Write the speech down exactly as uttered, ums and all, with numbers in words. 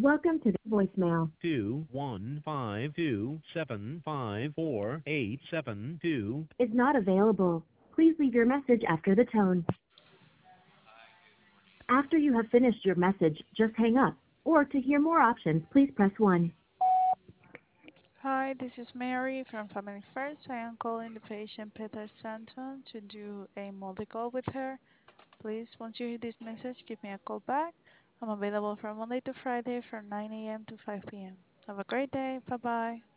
Welcome to the voicemail. two one five two seven five four eight seven two Is not available. Please leave your message after the tone. After you have finished your message, just hang up. Or to hear more options, please press one. Hi, this is Mary from Family First. I am calling the patient Peter Stanton to do a multi-call with her. Please, once you hear this message, give me a call back. I'm available from Monday to Friday from nine a m to five p m. Have a great day. Bye-bye.